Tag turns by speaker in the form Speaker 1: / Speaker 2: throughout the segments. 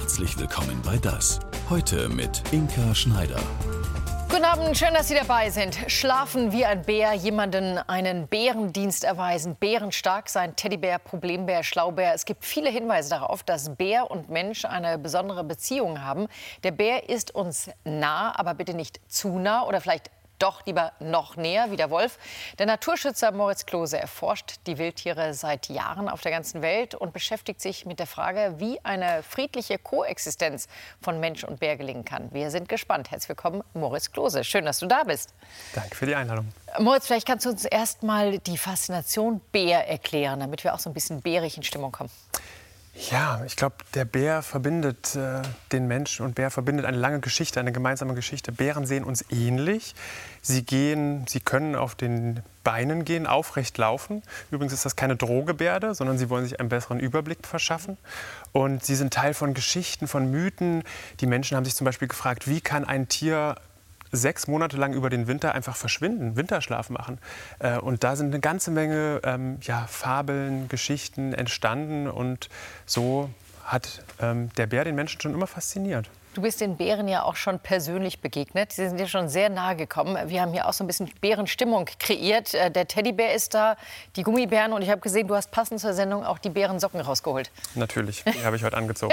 Speaker 1: Herzlich willkommen bei Das. Heute mit Inka Schneider.
Speaker 2: Guten Abend, schön, dass Sie dabei sind. Schlafen wie ein Bär, jemanden einen Bärendienst erweisen, bärenstark sein, Teddybär, Problembär, Schlaubär. Es gibt viele Hinweise darauf, dass Bär und Mensch eine besondere Beziehung haben. Der Bär ist uns nah, aber bitte nicht zu nah oder vielleicht doch lieber noch näher wie der Wolf. Der Naturschützer Moritz Klose erforscht die Wildtiere seit Jahren auf der ganzen Welt und beschäftigt sich mit der Frage, wie eine friedliche Koexistenz von Mensch und Bär gelingen kann. Wir sind gespannt. Herzlich willkommen, Moritz Klose. Schön, dass du da bist.
Speaker 3: Danke für die Einladung.
Speaker 2: Moritz, vielleicht kannst du uns erst mal die Faszination Bär erklären, damit wir auch so ein bisschen bärig in Stimmung kommen.
Speaker 3: Ja, ich glaube, der Bär verbindet den Menschen und Bär verbindet eine lange Geschichte, eine gemeinsame Geschichte. Bären sehen uns ähnlich. Sie können auf den Beinen gehen, aufrecht laufen. Übrigens ist das keine Drohgebärde, sondern sie wollen sich einen besseren Überblick verschaffen. Und sie sind Teil von Geschichten, von Mythen. Die Menschen haben sich zum Beispiel gefragt, wie kann ein Tier 6 Monate lang über den Winter einfach verschwinden, Winterschlaf machen. Und da sind eine ganze Menge Fabeln, Geschichten entstanden. Und so hat der Bär den Menschen schon immer fasziniert.
Speaker 2: Du bist den Bären ja auch schon persönlich begegnet. Sie sind dir schon sehr nahe gekommen. Wir haben hier auch so ein bisschen Bärenstimmung kreiert. Der Teddybär ist da, die Gummibären. Und ich habe gesehen, du hast passend zur Sendung auch die Bärensocken rausgeholt.
Speaker 3: Natürlich, die habe ich heute angezogen.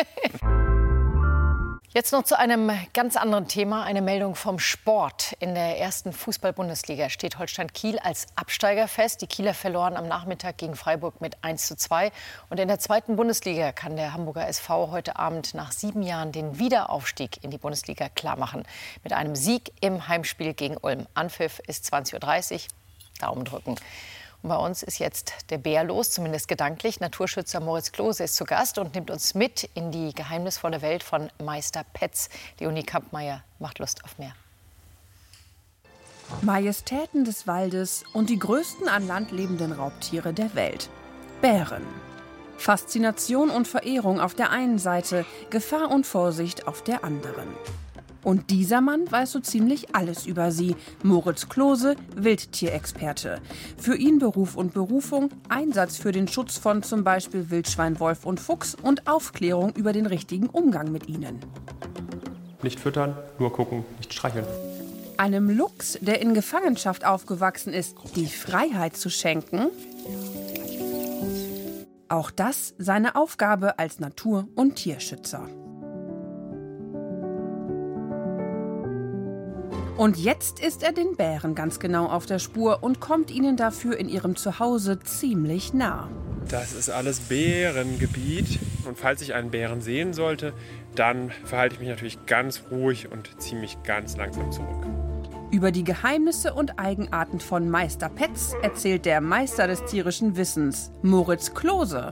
Speaker 2: Jetzt noch zu einem ganz anderen Thema, eine Meldung vom Sport. In der ersten Fußball-Bundesliga steht Holstein Kiel als Absteiger fest. Die Kieler verloren am Nachmittag gegen Freiburg mit 1:2. Und in der zweiten Bundesliga kann der Hamburger SV heute Abend nach 7 Jahren den Wiederaufstieg in die Bundesliga klarmachen. Mit einem Sieg im Heimspiel gegen Ulm. Anpfiff ist 20:30 Uhr. Daumen drücken. Und bei uns ist jetzt der Bär los, zumindest gedanklich. Naturschützer Moritz Klose ist zu Gast und nimmt uns mit in die geheimnisvolle Welt von Meister Petz. Leonie Kampmeier macht Lust auf mehr.
Speaker 4: Majestäten des Waldes und die größten an Land lebenden Raubtiere der Welt. Bären. Faszination und Verehrung auf der einen Seite, Gefahr und Vorsicht auf der anderen. Und dieser Mann weiß so ziemlich alles über sie. Moritz Klose, Wildtierexperte. Für ihn Beruf und Berufung, Einsatz für den Schutz von zum Beispiel Wildschwein, Wolf und Fuchs und Aufklärung über den richtigen Umgang mit ihnen.
Speaker 3: Nicht füttern, nur gucken, nicht streicheln.
Speaker 4: Einem Luchs, der in Gefangenschaft aufgewachsen ist, die Freiheit zu schenken. Auch das seine Aufgabe als Natur- und Tierschützer. Und jetzt ist er den Bären ganz genau auf der Spur und kommt ihnen dafür in ihrem Zuhause ziemlich nah.
Speaker 3: Das ist alles Bärengebiet. Und falls ich einen Bären sehen sollte, dann verhalte ich mich natürlich ganz ruhig und ziehe mich ganz langsam zurück.
Speaker 4: Über die Geheimnisse und Eigenarten von Meister Petz erzählt der Meister des tierischen Wissens, Moritz Klose.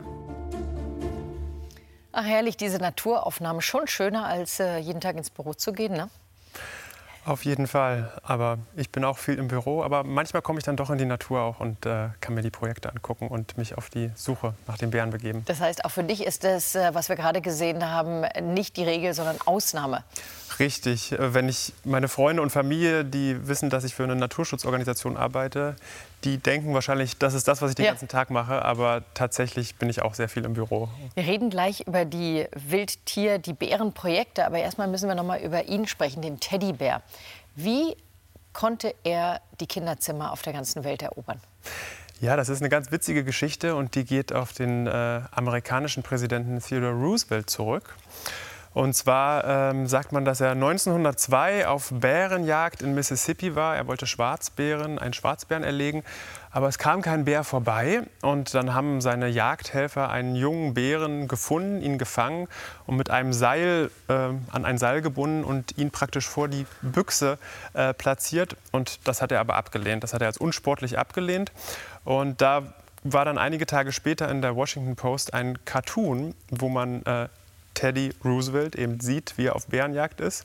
Speaker 2: Ach herrlich, diese Naturaufnahme. Schon schöner, als jeden Tag ins Büro zu gehen, ne?
Speaker 3: Auf jeden Fall. Aber ich bin auch viel im Büro. Aber manchmal komme ich dann doch in die Natur auch und kann mir die Projekte angucken und mich auf die Suche nach den Bären begeben.
Speaker 2: Das heißt, auch für dich ist das, was wir gerade gesehen haben, nicht die Regel, sondern Ausnahme.
Speaker 3: Richtig. Wenn ich meine Freunde und Familie, die wissen, dass ich für eine Naturschutzorganisation arbeite, die denken wahrscheinlich, das ist das, was ich den ganzen Tag mache. Aber tatsächlich bin ich auch sehr viel im Büro.
Speaker 2: Wir reden gleich über die Wildtier-, die Bärenprojekte. Aber erstmal müssen wir noch mal über ihn sprechen, den Teddybär. Wie konnte er die Kinderzimmer auf der ganzen Welt erobern?
Speaker 3: Ja, das ist eine ganz witzige Geschichte und die geht auf den amerikanischen Präsidenten Theodore Roosevelt zurück. Und zwar sagt man, dass er 1902 auf Bärenjagd in Mississippi war. Er wollte einen Schwarzbären erlegen, aber es kam kein Bär vorbei. Und dann haben seine Jagdhelfer einen jungen Bären gefunden, ihn gefangen und mit einem Seil an ein Seil gebunden und ihn praktisch vor die Büchse platziert. Und das hat er aber abgelehnt. Das hat er als unsportlich abgelehnt. Und da war dann einige Tage später in der Washington Post ein Cartoon, wo man Teddy Roosevelt eben sieht, wie er auf Bärenjagd ist.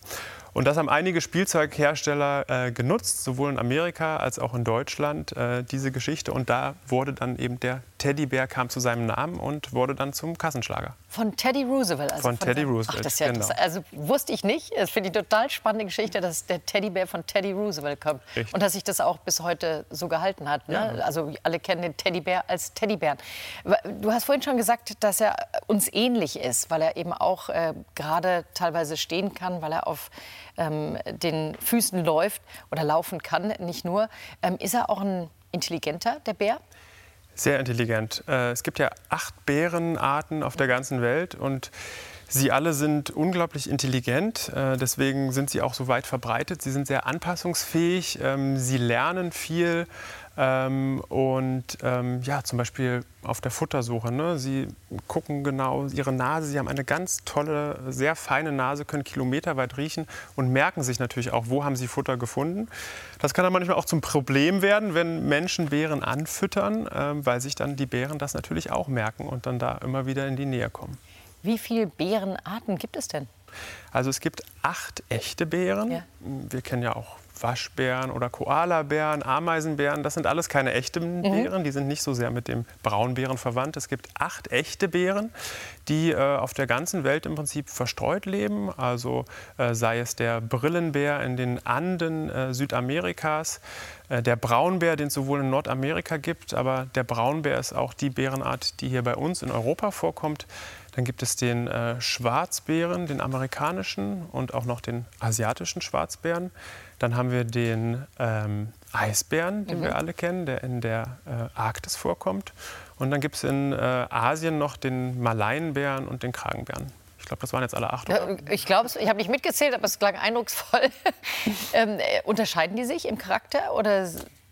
Speaker 3: Und das haben einige Spielzeughersteller genutzt, sowohl in Amerika als auch in Deutschland, diese Geschichte. Und da wurde dann eben der Teddybär, kam zu seinem Namen und wurde dann zum Kassenschlager.
Speaker 2: Von Teddy Roosevelt. Also
Speaker 3: von Teddy Roosevelt,
Speaker 2: ach, das ist ja
Speaker 3: genau.
Speaker 2: Also wusste ich nicht. Das finde ich eine total spannende Geschichte, dass der Teddybär von Teddy Roosevelt kommt.
Speaker 3: Richtig.
Speaker 2: Und dass sich das auch bis heute so gehalten hat. Ne?
Speaker 3: Ja.
Speaker 2: Also alle kennen den Teddybär als Teddybären. Du hast vorhin schon gesagt, dass er uns ähnlich ist, weil er eben auch gerade teilweise stehen kann, weil er auf den Füßen läuft oder laufen kann, nicht nur. Ist er auch ein intelligenter, der Bär?
Speaker 3: Sehr intelligent. Es gibt ja 8 Bärenarten auf der ganzen Welt und sie alle sind unglaublich intelligent. Deswegen sind sie auch so weit verbreitet. Sie sind sehr anpassungsfähig. Sie lernen viel. Ja, zum Beispiel auf der Futtersuche. Ne? Sie gucken genau ihre Nase. Sie haben eine ganz tolle, sehr feine Nase, können kilometerweit riechen und merken sich natürlich auch, wo haben sie Futter gefunden. Das kann dann manchmal auch zum Problem werden, wenn Menschen Bären anfüttern, weil sich dann die Bären das natürlich auch merken und dann da immer wieder in die Nähe kommen.
Speaker 2: Wie viele Bärenarten gibt es denn?
Speaker 3: Also es gibt 8 echte Bären.
Speaker 2: Ja.
Speaker 3: Wir kennen ja auch Waschbären oder Koalabären, Ameisenbären. Das sind alles keine echten Bären. Die sind nicht so sehr mit dem Braunbären verwandt. Es gibt 8 echte Bären, die auf der ganzen Welt im Prinzip verstreut leben. Also sei es der Brillenbär in den Anden Südamerikas, der Braunbär, den es sowohl in Nordamerika gibt, aber der Braunbär ist auch die Bärenart, die hier bei uns in Europa vorkommt. Dann gibt es den Schwarzbären, den amerikanischen und auch noch den asiatischen Schwarzbären. Dann haben wir den Eisbären, den wir alle kennen, der in der Arktis vorkommt. Und dann gibt es in Asien noch den Malayenbären und den Kragenbären. Ich glaube, das waren jetzt alle 8. Oder?
Speaker 2: Ich glaube, ich habe nicht mitgezählt, aber es klang eindrucksvoll. Unterscheiden die sich im Charakter? Oder?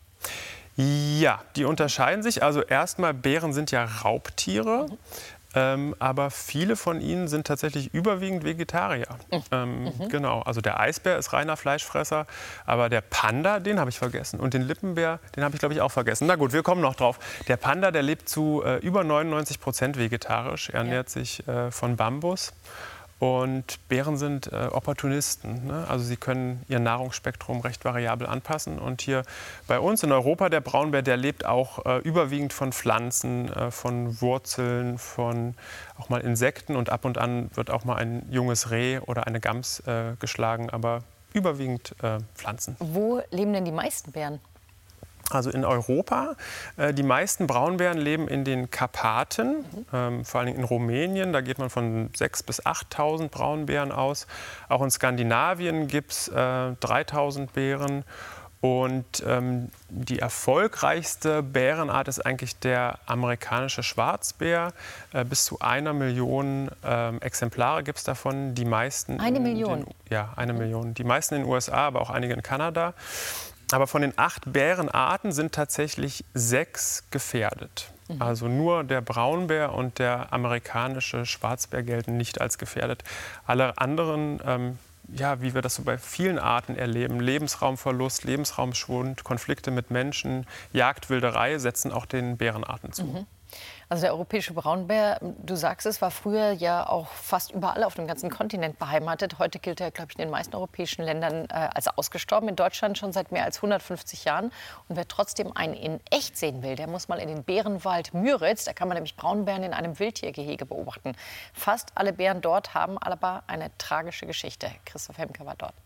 Speaker 3: Ja, die unterscheiden sich. Also erstmal, Bären sind ja Raubtiere. Aber viele von ihnen sind tatsächlich überwiegend Vegetarier. Genau, also der Eisbär ist reiner Fleischfresser, aber der Panda, den habe ich vergessen. Und den Lippenbär, den habe ich, glaube ich, auch vergessen. Na gut, wir kommen noch drauf. Der Panda, der lebt zu über 99% vegetarisch. Er ernährt sich von Bambus. Und Bären sind Opportunisten, ne? Also sie können ihr Nahrungsspektrum recht variabel anpassen. Und hier bei uns in Europa, der Braunbär, der lebt auch überwiegend von Pflanzen, von Wurzeln, von auch mal Insekten. Und ab und an wird auch mal ein junges Reh oder eine Gams geschlagen, aber überwiegend Pflanzen.
Speaker 2: Wo leben denn die meisten Bären?
Speaker 3: Also in Europa. Die meisten Braunbären leben in den Karpaten, vor allem in Rumänien. Da geht man von 6.000 bis 8.000 Braunbären aus. Auch in Skandinavien gibt es 3.000 Bären. Und die erfolgreichste Bärenart ist eigentlich der amerikanische Schwarzbär. Bis zu 1 Million Exemplare gibt es davon. Die meisten
Speaker 2: 1 Million?
Speaker 3: Ja, 1 Million. Die meisten in den USA, aber auch einige in Kanada. Aber von den 8 Bärenarten sind tatsächlich 6 gefährdet. Also nur der Braunbär und der amerikanische Schwarzbär gelten nicht als gefährdet. Alle anderen, ja, wie wir das so bei vielen Arten erleben, Lebensraumverlust, Lebensraumschwund, Konflikte mit Menschen, Jagdwilderei setzen auch den Bärenarten zu.
Speaker 2: Also der europäische Braunbär, du sagst es, war früher ja auch fast überall auf dem ganzen Kontinent beheimatet. Heute gilt er, glaube ich, in den meisten europäischen Ländern als ausgestorben. In Deutschland schon seit mehr als 150 Jahren. Und wer trotzdem einen in echt sehen will, der muss mal in den Bärenwald Müritz. Da kann man nämlich Braunbären in einem Wildtiergehege beobachten. Fast alle Bären dort haben aber eine tragische Geschichte. Christoph Hemke war dort.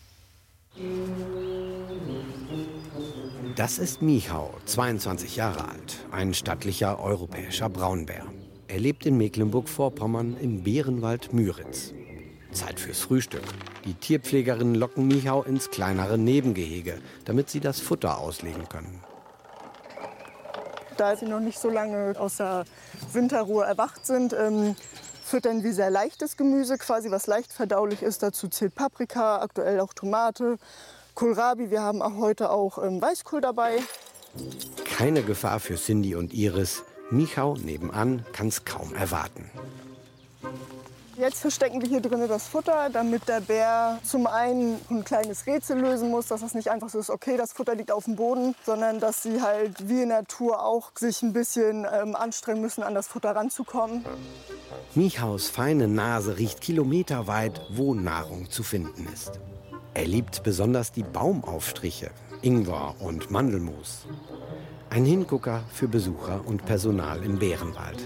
Speaker 5: Das ist Michał, 22 Jahre alt, ein stattlicher europäischer Braunbär. Er lebt in Mecklenburg-Vorpommern im Bärenwald Müritz. Zeit fürs Frühstück. Die Tierpflegerinnen locken Michał ins kleinere Nebengehege, damit sie das Futter auslegen können.
Speaker 6: Da sie noch nicht so lange aus der Winterruhe erwacht sind, füttern wir sehr leichtes Gemüse, quasi was leicht verdaulich ist. Dazu zählt Paprika, aktuell auch Tomate, Kohlrabi. Wir haben auch heute auch Weißkohl dabei.
Speaker 5: Keine Gefahr für Cindy und Iris. Michał nebenan kann es kaum erwarten.
Speaker 6: Jetzt verstecken wir hier drinnen das Futter, damit der Bär zum einen ein kleines Rätsel lösen muss, dass es nicht einfach so ist, okay, das Futter liegt auf dem Boden, sondern dass sie halt wie in der Natur auch sich ein bisschen anstrengen müssen, an das Futter ranzukommen.
Speaker 5: Mihaus feine Nase riecht kilometerweit, wo Nahrung zu finden ist. Er liebt besonders die Baumaufstriche, Ingwer und Mandelmus. Ein Hingucker für Besucher und Personal im Bärenwald.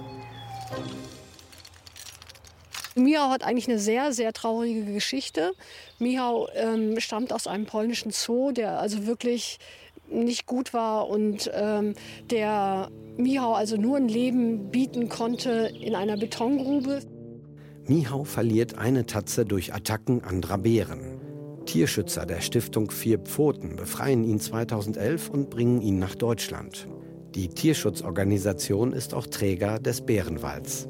Speaker 7: Michał hat eigentlich eine sehr, sehr traurige Geschichte. Michał stammt aus einem polnischen Zoo, der also wirklich nicht gut war und der Michał also nur ein Leben bieten konnte in einer Betongrube.
Speaker 5: Michał verliert eine Tatze durch Attacken anderer Bären. Tierschützer der Stiftung Vier Pfoten befreien ihn 2011 und bringen ihn nach Deutschland. Die Tierschutzorganisation ist auch Träger des Bärenwalds.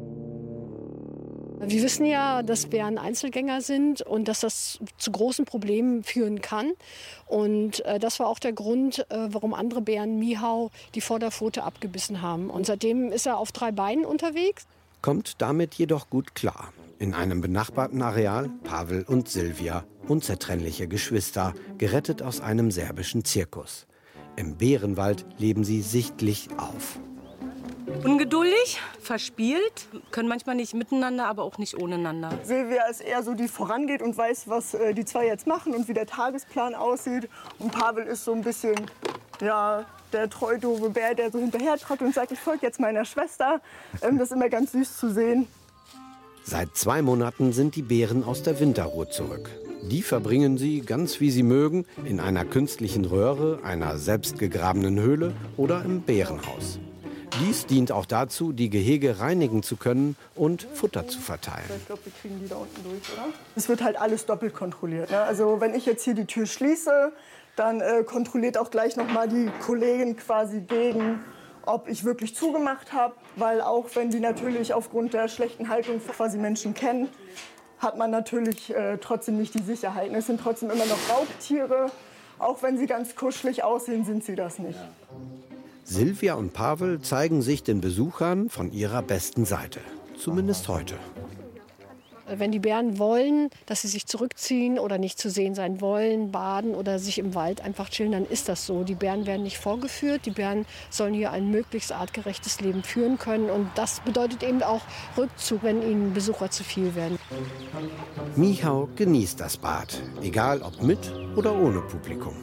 Speaker 7: Wir wissen ja, dass Bären Einzelgänger sind und dass das zu großen Problemen führen kann. Und das war auch der Grund, warum andere Bären Michał die Vorderpfote abgebissen haben. Und seitdem ist er auf 3 Beinen unterwegs.
Speaker 5: Kommt damit jedoch gut klar. In einem benachbarten Areal Pavel und Silvia, unzertrennliche Geschwister, gerettet aus einem serbischen Zirkus. Im Bärenwald leben sie sichtlich auf.
Speaker 8: Ungeduldig, verspielt, können manchmal nicht miteinander, aber auch nicht ohneinander.
Speaker 6: Silvia ist eher so, die vorangeht und weiß, was die zwei jetzt machen und wie der Tagesplan aussieht. Und Pavel ist so ein bisschen, ja, der treu doofe Bär, der so hinterher trottet und sagt, ich folge jetzt meiner Schwester. Das ist immer ganz süß zu sehen.
Speaker 5: Seit 2 Monaten sind die Bären aus der Winterruhe zurück. Die verbringen sie, ganz wie sie mögen, in einer künstlichen Röhre, einer selbstgegrabenen Höhle oder im Bärenhaus. Dies dient auch dazu, die Gehege reinigen zu können und Futter zu verteilen.
Speaker 6: Ich glaube, wir kriegen die da unten durch, oder? Es wird halt alles doppelt kontrolliert. Ne? Also wenn ich jetzt hier die Tür schließe, dann kontrolliert auch gleich noch mal die Kollegin quasi gegen, ob ich wirklich zugemacht habe. Weil auch wenn die natürlich aufgrund der schlechten Haltung quasi Menschen kennen, hat man natürlich trotzdem nicht die Sicherheit. Es sind trotzdem immer noch Raubtiere. Auch wenn sie ganz kuschelig aussehen, sind sie das nicht.
Speaker 5: Silvia und Pavel zeigen sich den Besuchern von ihrer besten Seite. Zumindest heute.
Speaker 7: Wenn die Bären wollen, dass sie sich zurückziehen oder nicht zu sehen sein wollen, baden oder sich im Wald einfach chillen, dann ist das so. Die Bären werden nicht vorgeführt. Die Bären sollen hier ein möglichst artgerechtes Leben führen können. Und das bedeutet eben auch Rückzug, wenn ihnen Besucher zu viel werden.
Speaker 5: Michał genießt das Bad, egal ob mit oder ohne Publikum.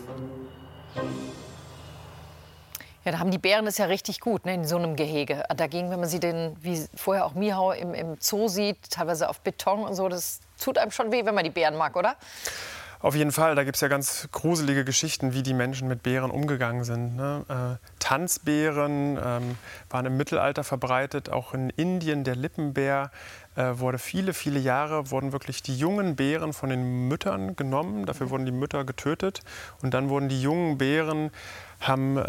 Speaker 2: Ja, da haben die Bären es ja richtig gut, ne, in so einem Gehege. Dagegen, wenn man sie wie vorher auch Michał im Zoo sieht, teilweise auf Beton und so, das tut einem schon weh, wenn man die Bären mag, oder?
Speaker 3: Auf jeden Fall, da gibt es ja ganz gruselige Geschichten, wie die Menschen mit Bären umgegangen sind. Ne? Tanzbären waren im Mittelalter verbreitet, auch in Indien der Lippenbär wurde viele, viele Jahre, wurden wirklich die jungen Bären von den Müttern genommen, dafür wurden die Mütter getötet und dann wurden die jungen Bären haben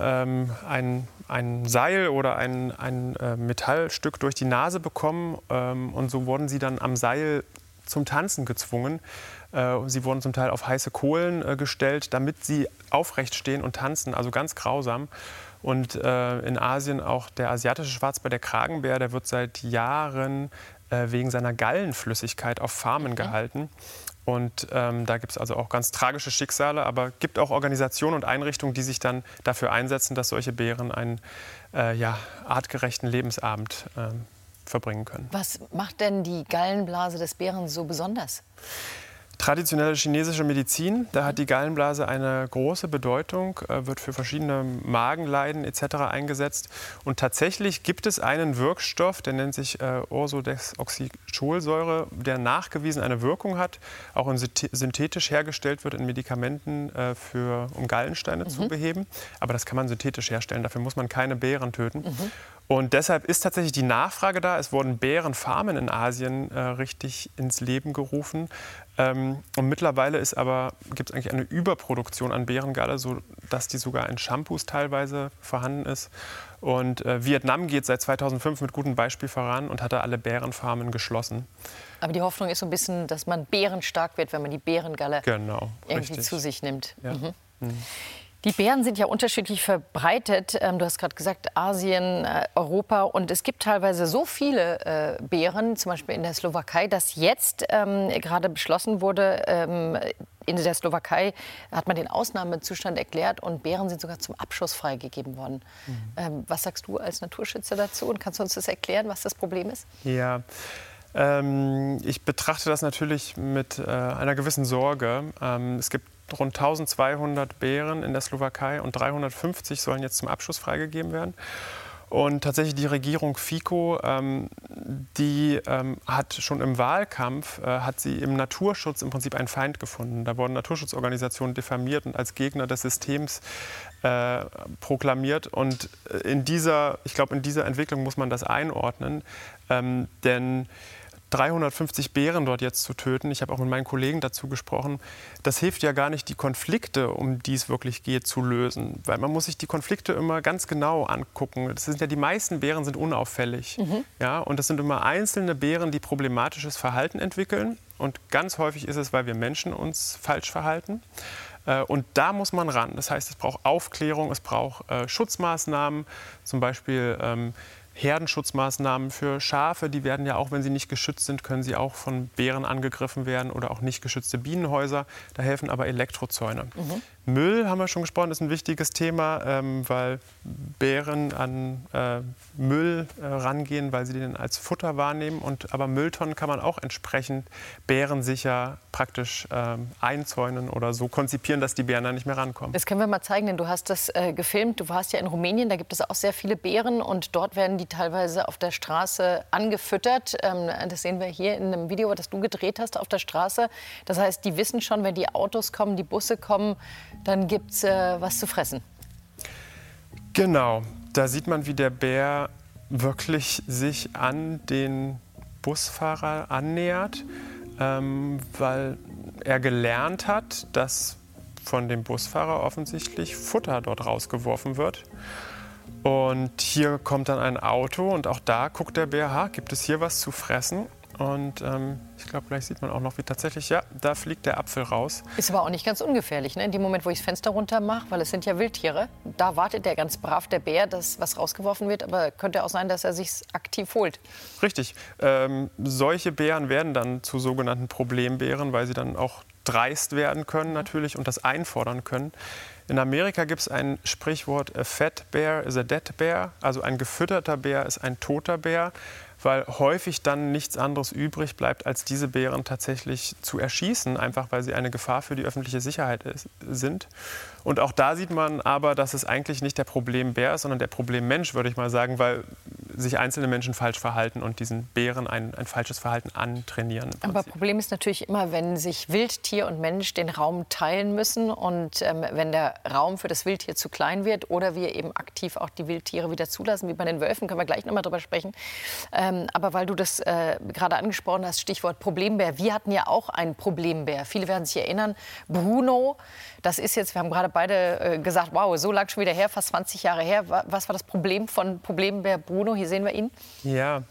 Speaker 3: ein Seil oder ein Metallstück durch die Nase bekommen und so wurden sie dann am Seil zum Tanzen gezwungen. Sie wurden zum Teil auf heiße Kohlen gestellt, damit sie aufrecht stehen und tanzen, also ganz grausam. Und in Asien auch der asiatische Schwarzbär, der Kragenbär, der wird seit Jahren wegen seiner Gallenflüssigkeit auf Farmen gehalten. Und da gibt es also auch ganz tragische Schicksale, aber gibt auch Organisationen und Einrichtungen, die sich dann dafür einsetzen, dass solche Bären einen artgerechten Lebensabend verbringen können.
Speaker 2: Was macht denn die Gallenblase des Bären so besonders?
Speaker 3: Traditionelle chinesische Medizin, da hat die Gallenblase eine große Bedeutung, wird für verschiedene Magenleiden etc. eingesetzt. Und tatsächlich gibt es einen Wirkstoff, der nennt sich Ursodeoxycholsäure, der nachgewiesen eine Wirkung hat, auch synthetisch hergestellt wird in Medikamenten, um Gallensteine zu beheben. Aber das kann man synthetisch herstellen, dafür muss man keine Bären töten. Und deshalb ist tatsächlich die Nachfrage da. Es wurden Bärenfarmen in Asien richtig ins Leben gerufen. Und mittlerweile gibt es eigentlich eine Überproduktion an Bärengalle, sodass die sogar in Shampoos teilweise vorhanden ist. Und Vietnam geht seit 2005 mit gutem Beispiel voran und hat da alle Bärenfarmen geschlossen.
Speaker 2: Aber die Hoffnung ist so ein bisschen, dass man bärenstark wird, wenn man die Bärengalle
Speaker 3: irgendwie
Speaker 2: zu sich nimmt.
Speaker 3: Ja.
Speaker 2: Die Bären sind ja unterschiedlich verbreitet. Du hast gerade gesagt, Asien, Europa. Und es gibt teilweise so viele Bären, zum Beispiel in der Slowakei, dass jetzt gerade beschlossen wurde, in der Slowakei hat man den Ausnahmezustand erklärt und Bären sind sogar zum Abschuss freigegeben worden. Was sagst du als Naturschützer dazu und kannst du uns das erklären, was das Problem ist?
Speaker 3: Ja. Ich betrachte das natürlich mit einer gewissen Sorge. Es gibt rund 1200 Bären in der Slowakei und 350 sollen jetzt zum Abschuss freigegeben werden. Und tatsächlich die Regierung Fico, die hat schon im Wahlkampf, hat sie im Naturschutz im Prinzip einen Feind gefunden. Da wurden Naturschutzorganisationen diffamiert und als Gegner des Systems proklamiert. Und ich glaube, in dieser Entwicklung muss man das einordnen, denn 350 Bären dort jetzt zu töten, ich habe auch mit meinen Kollegen dazu gesprochen, das hilft ja gar nicht, die Konflikte, um die es wirklich geht, zu lösen. Weil man muss sich die Konflikte immer ganz genau angucken. Das sind ja, die meisten Bären sind unauffällig. Ja, und das sind immer einzelne Bären, die problematisches Verhalten entwickeln. Und ganz häufig ist es, weil wir Menschen uns falsch verhalten. Und da muss man ran. Das heißt, es braucht Aufklärung, es braucht Schutzmaßnahmen, zum Beispiel Herdenschutzmaßnahmen für Schafe, die werden ja auch, wenn sie nicht geschützt sind, können sie auch von Bären angegriffen werden oder auch nicht geschützte Bienenhäuser. Da helfen aber Elektrozäune. Müll, haben wir schon gesprochen, ist ein wichtiges Thema, weil Bären an Müll rangehen, weil sie den als Futter wahrnehmen. Aber Mülltonnen kann man auch entsprechend bärensicher praktisch einzäunen oder so konzipieren, dass die Bären da nicht mehr rankommen.
Speaker 2: Das können wir mal zeigen, denn du hast das gefilmt. Du warst ja in Rumänien, da gibt es auch sehr viele Bären und dort werden die teilweise auf der Straße angefüttert. Das sehen wir hier in einem Video, das du gedreht hast auf der Straße. Das heißt, die wissen schon, wenn die Autos kommen, die Busse kommen, dann gibt es was zu fressen.
Speaker 3: Genau, da sieht man, wie der Bär wirklich sich an den Busfahrer annähert, weil er gelernt hat, dass von dem Busfahrer offensichtlich Futter dort rausgeworfen wird. Und hier kommt dann ein Auto und auch da guckt der Bär, gibt es hier was zu fressen? Und ich glaube, gleich sieht man auch noch, wie tatsächlich, ja, da fliegt der Apfel raus.
Speaker 2: Ist aber auch nicht ganz ungefährlich, ne? In dem Moment, wo ich das Fenster runter mache, weil es sind ja Wildtiere, da wartet der ganz brav, der Bär, dass was rausgeworfen wird. Aber könnte auch sein, dass er sich aktiv holt.
Speaker 3: Richtig. Solche Bären werden dann zu sogenannten Problembären, weil sie dann auch dreist werden können natürlich und das einfordern können. In Amerika gibt es ein Sprichwort, a fat bear is a dead bear, also ein gefütterter Bär ist ein toter Bär, weil häufig dann nichts anderes übrig bleibt, als diese Bären tatsächlich zu erschießen, einfach weil sie eine Gefahr für die öffentliche Sicherheit sind. Und auch da sieht man aber, dass es eigentlich nicht der Problembär ist, sondern der Problemmensch, würde ich mal sagen, weil sich einzelne Menschen falsch verhalten und diesen Bären ein falsches Verhalten antrainieren.
Speaker 2: Aber Problem ist natürlich immer, wenn sich Wildtier und Mensch den Raum teilen müssen und wenn der Raum für das Wildtier zu klein wird oder wir eben aktiv auch die Wildtiere wieder zulassen, wie bei den Wölfen, können wir gleich noch mal drüber sprechen. Aber weil du das gerade angesprochen hast, Stichwort Problembär. Wir hatten ja auch einen Problembär. Viele werden sich erinnern, Bruno, das ist jetzt, wir haben gerade beide gesagt, wow, so lang schon wieder her, fast 20 Jahre her. Was war das Problem von Problembär Bruno? Hier sehen wir ihn.
Speaker 3: Ja,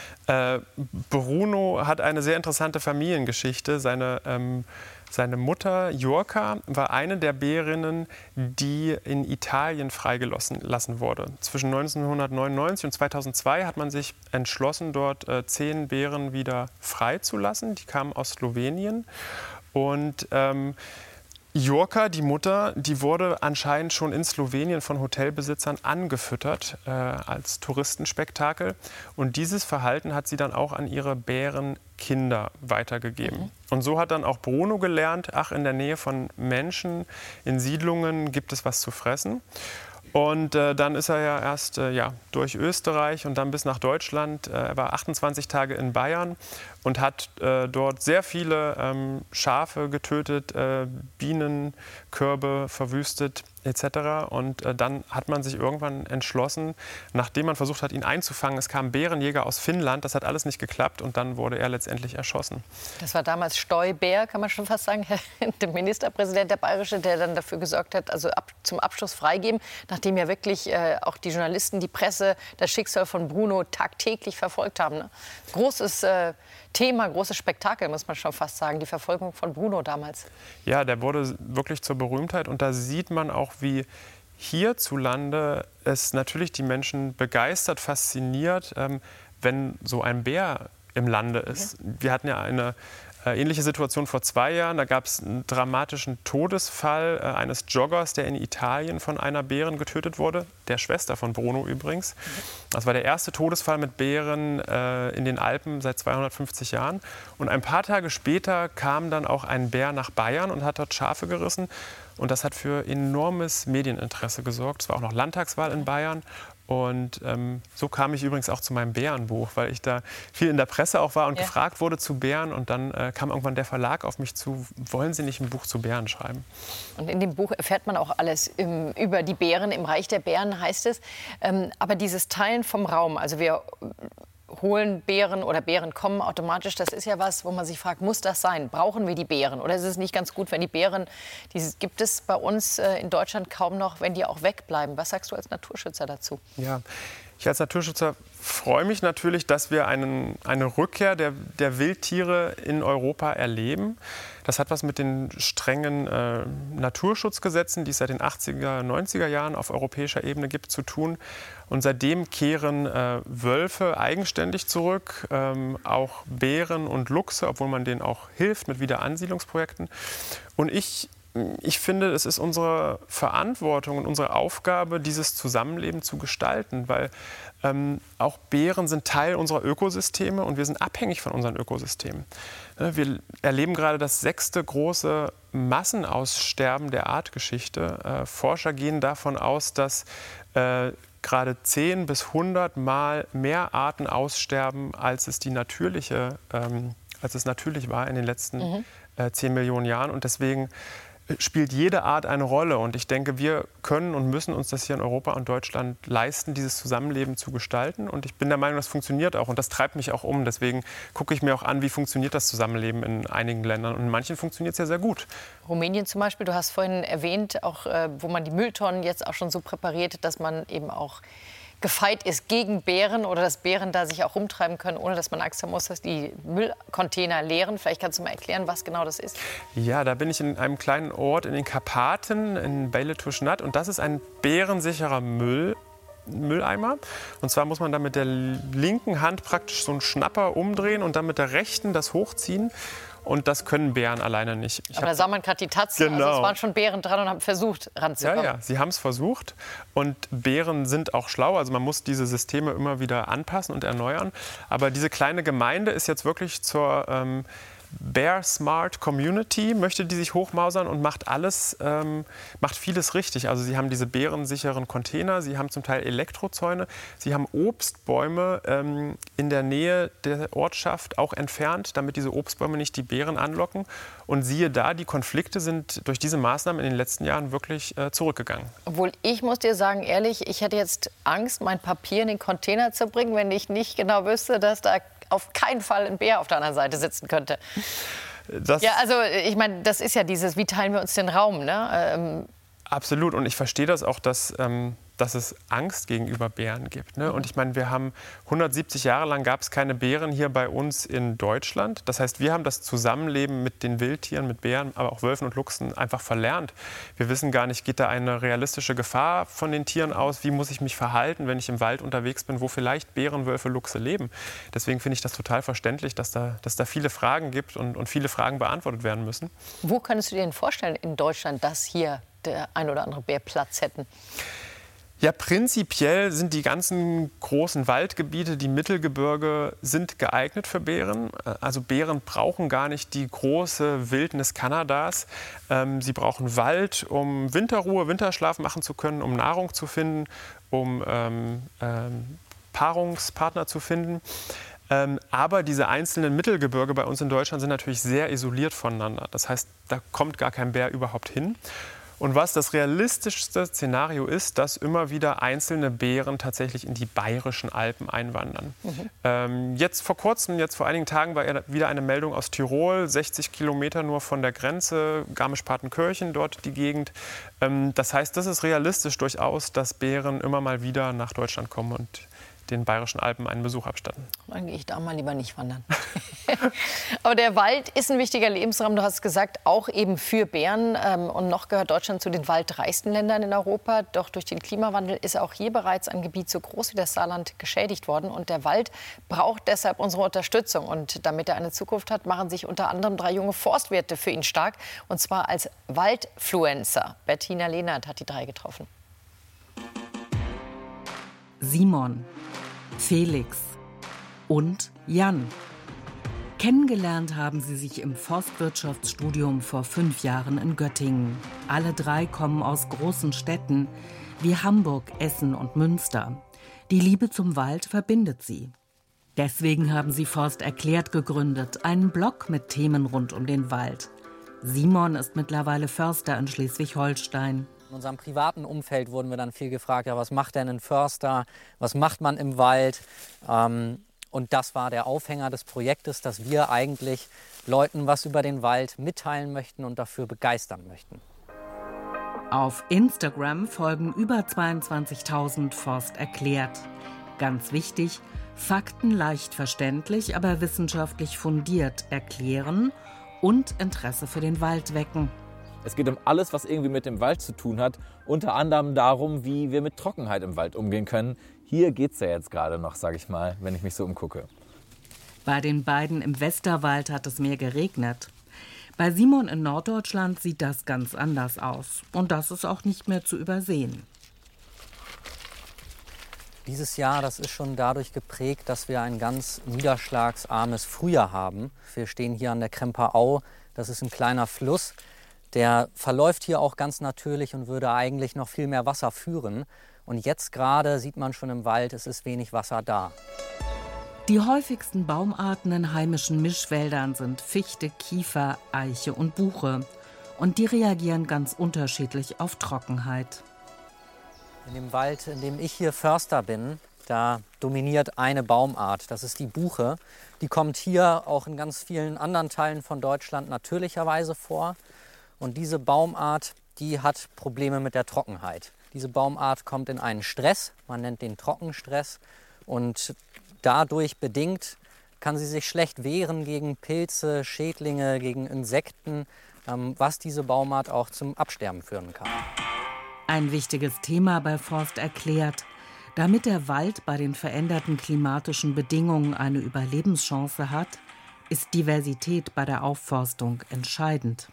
Speaker 3: Bruno hat eine sehr interessante Familiengeschichte. Seine Mutter, Jurka, war eine der Bärinnen, die in Italien freigelassen wurde. Zwischen 1999 und 2002 hat man sich entschlossen, dort 10 Bären wieder freizulassen. Die kamen aus Slowenien. Und Jurka, die Mutter, die wurde anscheinend schon in Slowenien von Hotelbesitzern angefüttert als Touristenspektakel. Und dieses Verhalten hat sie dann auch an ihre Bärenkinder weitergegeben. Und so hat dann auch Bruno gelernt, in der Nähe von Menschen, in Siedlungen gibt es was zu fressen. Und dann ist er ja erst durch Österreich und dann bis nach Deutschland. Er war 28 Tage in Bayern und hat dort sehr viele Schafe getötet, Bienenkörbe verwüstet etc. Und dann hat man sich irgendwann entschlossen, nachdem man versucht hat, ihn einzufangen, es kamen Bärenjäger aus Finnland, das hat alles nicht geklappt und dann wurde er letztendlich erschossen.
Speaker 2: Das war damals Stoiber, kann man schon fast sagen, der Ministerpräsident, der Bayerische, der dann dafür gesorgt hat, also zum Abschluss freigeben, nachdem ja wirklich auch die Journalisten, die Presse das Schicksal von Bruno tagtäglich verfolgt haben. Ne? Großes Thema, großes Spektakel, muss man schon fast sagen, die Verfolgung von Bruno damals.
Speaker 3: Ja, der wurde wirklich zur Berühmtheit und da sieht man auch, wie hierzulande es natürlich die Menschen begeistert, fasziniert, wenn so ein Bär im Lande ist. Wir hatten ja eine ähnliche Situation vor 2 Jahren. Da gab es einen dramatischen Todesfall eines Joggers, der in Italien von einer Bärin getötet wurde, der Schwester von Bruno übrigens. Das war der erste Todesfall mit Bären in den Alpen seit 250 Jahren. Und ein paar Tage später kam dann auch ein Bär nach Bayern und hat dort Schafe gerissen. Und das hat für enormes Medieninteresse gesorgt. Es war auch noch Landtagswahl in Bayern. Und so kam ich übrigens auch zu meinem Bärenbuch, weil ich da viel in der Presse auch war und gefragt wurde zu Bären. Und dann kam irgendwann der Verlag auf mich zu, wollen Sie nicht ein Buch zu Bären schreiben?
Speaker 2: Und in dem Buch erfährt man auch alles über die Bären. Im Reich der Bären heißt es. Aber dieses Teilen vom Raum, also wir holen Bären oder Bären kommen automatisch, das ist ja was, wo man sich fragt, muss das sein? Brauchen wir die Bären? Oder ist es nicht ganz gut, wenn die Bären, die gibt es bei uns in Deutschland kaum noch, wenn die auch wegbleiben? Was sagst du als Naturschützer dazu?
Speaker 3: Ja, ich als Naturschützer freue mich natürlich, dass wir eine Rückkehr der Wildtiere in Europa erleben. Das hat was mit den strengen Naturschutzgesetzen, die es seit den 80er, 90er Jahren auf europäischer Ebene gibt, zu tun. Und seitdem kehren Wölfe eigenständig zurück, auch Bären und Luchse, obwohl man denen auch hilft mit Wiederansiedlungsprojekten. Und ich finde, es ist unsere Verantwortung und unsere Aufgabe, dieses Zusammenleben zu gestalten, weil auch Bären sind Teil unserer Ökosysteme und wir sind abhängig von unseren Ökosystemen. Wir erleben gerade das 6. große Massenaussterben der Artgeschichte. Forscher gehen davon aus, dass gerade 10 bis 100 Mal mehr Arten aussterben, als es natürlich war in den letzten 10 Millionen Jahren. Und deswegen spielt jede Art eine Rolle. Und ich denke, wir können und müssen uns das hier in Europa und Deutschland leisten, dieses Zusammenleben zu gestalten. Und ich bin der Meinung, das funktioniert auch. Und das treibt mich auch um. Deswegen gucke ich mir auch an, wie funktioniert das Zusammenleben in einigen Ländern. Und in manchen funktioniert es ja sehr gut.
Speaker 2: Rumänien zum Beispiel, du hast vorhin erwähnt, auch, wo man die Mülltonnen jetzt auch schon so präpariert, dass man eben auch gefeit ist gegen Bären oder dass Bären da sich auch rumtreiben können, ohne dass man Angst haben muss, dass die Müllcontainer leeren. Vielleicht kannst du mal erklären, was genau das ist.
Speaker 3: Ja, da bin ich in einem kleinen Ort in den Karpaten, in Bejletușnad. Und das ist ein bärensicherer Mülleimer. Und zwar muss man da mit der linken Hand praktisch so einen Schnapper umdrehen und dann mit der rechten das hochziehen. Und das können Bären alleine nicht.
Speaker 2: Aber da sah man gerade die Tatzen,
Speaker 3: genau.
Speaker 2: Also es waren schon Bären dran und haben versucht, ranzukommen.
Speaker 3: Ja, sie haben es versucht. Und Bären sind auch schlau. Also man muss diese Systeme immer wieder anpassen und erneuern. Aber diese kleine Gemeinde ist jetzt wirklich zur Bear Smart Community, möchte die sich hochmausern und macht vieles richtig. Also sie haben diese bärensicheren Container, sie haben zum Teil Elektrozäune, sie haben Obstbäume in der Nähe der Ortschaft auch entfernt, damit diese Obstbäume nicht die Bären anlocken. Und siehe da, die Konflikte sind durch diese Maßnahmen in den letzten Jahren wirklich zurückgegangen.
Speaker 2: Obwohl, ich muss dir sagen, ehrlich, ich hätte jetzt Angst, mein Papier in den Container zu bringen, wenn ich nicht genau wüsste, dass da auf keinen Fall ein Bär auf der anderen Seite sitzen könnte. Ja, also ich meine, das ist ja dieses, wie teilen wir uns den Raum, ne?
Speaker 3: Absolut. Und ich verstehe das auch, dass es Angst gegenüber Bären gibt. Ne? Und ich meine, wir haben 170 Jahre lang gab es keine Bären hier bei uns in Deutschland. Das heißt, wir haben das Zusammenleben mit den Wildtieren, mit Bären, aber auch Wölfen und Luchsen einfach verlernt. Wir wissen gar nicht, geht da eine realistische Gefahr von den Tieren aus? Wie muss ich mich verhalten, wenn ich im Wald unterwegs bin, wo vielleicht Bären, Wölfe, Luchse leben? Deswegen finde ich das total verständlich, dass da viele Fragen gibt und viele Fragen beantwortet werden müssen.
Speaker 2: Wo könntest du dir denn vorstellen in Deutschland, dass hier der ein oder andere Bär Platz hätten?
Speaker 3: Ja, prinzipiell sind die ganzen großen Waldgebiete, die Mittelgebirge, sind geeignet für Bären. Also Bären brauchen gar nicht die große Wildnis Kanadas. Sie brauchen Wald, um Winterruhe, Winterschlaf machen zu können, um Nahrung zu finden, um Paarungspartner zu finden. Aber diese einzelnen Mittelgebirge bei uns in Deutschland sind natürlich sehr isoliert voneinander. Das heißt, da kommt gar kein Bär überhaupt hin. Und was das realistischste Szenario ist, dass immer wieder einzelne Bären tatsächlich in die bayerischen Alpen einwandern. Jetzt vor kurzem, jetzt vor einigen Tagen war wieder eine Meldung aus Tirol, 60 Kilometer nur von der Grenze, Garmisch-Partenkirchen, dort die Gegend. Das heißt, das ist realistisch durchaus, dass Bären immer mal wieder nach Deutschland kommen. Und den Bayerischen Alpen einen Besuch abstatten.
Speaker 2: Dann gehe ich da mal lieber nicht wandern. Aber der Wald ist ein wichtiger Lebensraum, du hast gesagt, auch eben für Bären. Und noch gehört Deutschland zu den waldreichsten Ländern in Europa. Doch durch den Klimawandel ist auch hier bereits ein Gebiet so groß wie das Saarland geschädigt worden. Und der Wald braucht deshalb unsere Unterstützung. Und damit er eine Zukunft hat, machen sich unter anderem 3 junge Forstwirte für ihn stark. Und zwar als Waldfluencer. Bettina Lehnert hat die 3 getroffen.
Speaker 9: Simon, Felix und Jan. Kennengelernt haben sie sich im Forstwirtschaftsstudium vor 5 Jahren in Göttingen. Alle 3 kommen aus großen Städten wie Hamburg, Essen und Münster. Die Liebe zum Wald verbindet sie. Deswegen haben sie Forst erklärt gegründet, einen Blog mit Themen rund um den Wald. Simon ist mittlerweile Förster in Schleswig-Holstein.
Speaker 10: In unserem privaten Umfeld wurden wir dann viel gefragt, ja, was macht denn ein Förster, was macht man im Wald? Und das war der Aufhänger des Projektes, dass wir eigentlich Leuten was über den Wald mitteilen möchten und dafür begeistern möchten.
Speaker 9: Auf Instagram folgen über 22.000 Forst erklärt. Ganz wichtig, Fakten leicht verständlich, aber wissenschaftlich fundiert erklären und Interesse für den Wald wecken.
Speaker 11: Es geht um alles, was irgendwie mit dem Wald zu tun hat. Unter anderem darum, wie wir mit Trockenheit im Wald umgehen können. Hier geht es ja jetzt gerade noch, sage ich mal, wenn ich mich so umgucke.
Speaker 9: Bei den beiden im Westerwald hat es mehr geregnet. Bei Simon in Norddeutschland sieht das ganz anders aus. Und das ist auch nicht mehr zu übersehen.
Speaker 10: Dieses Jahr, das ist schon dadurch geprägt, dass wir ein ganz niederschlagsarmes Frühjahr haben. Wir stehen hier an der Kremper Au. Das ist ein kleiner Fluss. Der verläuft hier auch ganz natürlich und würde eigentlich noch viel mehr Wasser führen. Und jetzt gerade sieht man schon im Wald, es ist wenig Wasser da.
Speaker 9: Die häufigsten Baumarten in heimischen Mischwäldern sind Fichte, Kiefer, Eiche und Buche. Und die reagieren ganz unterschiedlich auf Trockenheit.
Speaker 10: In dem Wald, in dem ich hier Förster bin, da dominiert eine Baumart. Das ist die Buche. Die kommt hier auch in ganz vielen anderen Teilen von Deutschland natürlicherweise vor. Und diese Baumart, die hat Probleme mit der Trockenheit. Diese Baumart kommt in einen Stress, man nennt den Trockenstress. Und dadurch bedingt kann sie sich schlecht wehren gegen Pilze, Schädlinge, gegen Insekten, was diese Baumart auch zum Absterben führen kann.
Speaker 9: Ein wichtiges Thema bei Forst erklärt. Damit der Wald bei den veränderten klimatischen Bedingungen eine Überlebenschance hat, ist Diversität bei der Aufforstung entscheidend.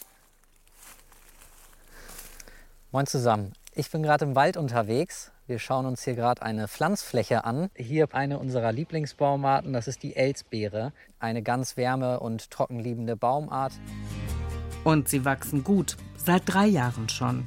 Speaker 10: Moin zusammen, ich bin gerade im Wald unterwegs. Wir schauen uns hier gerade eine Pflanzfläche an. Hier eine unserer Lieblingsbaumarten, das ist die Elsbeere. Eine ganz wärme- und trockenliebende Baumart.
Speaker 9: Und sie wachsen gut, seit 3 Jahren schon.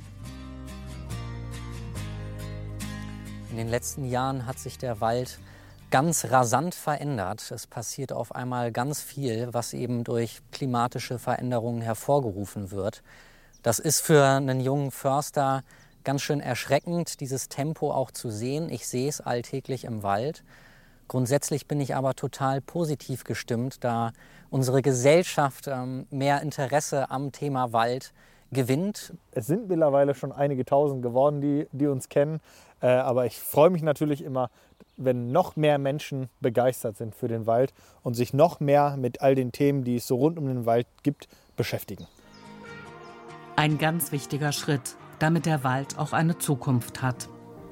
Speaker 10: In den letzten Jahren hat sich der Wald ganz rasant verändert. Es passiert auf einmal ganz viel, was eben durch klimatische Veränderungen hervorgerufen wird. Das ist für einen jungen Förster ganz schön erschreckend, dieses Tempo auch zu sehen. Ich sehe es alltäglich im Wald. Grundsätzlich bin ich aber total positiv gestimmt, da unsere Gesellschaft mehr Interesse am Thema Wald gewinnt.
Speaker 12: Es sind mittlerweile schon einige Tausend geworden, die uns kennen. Aber ich freue mich natürlich immer, wenn noch mehr Menschen begeistert sind für den Wald und sich noch mehr mit all den Themen, die es so rund um den Wald gibt, beschäftigen.
Speaker 9: Ein ganz wichtiger Schritt, damit der Wald auch eine Zukunft hat.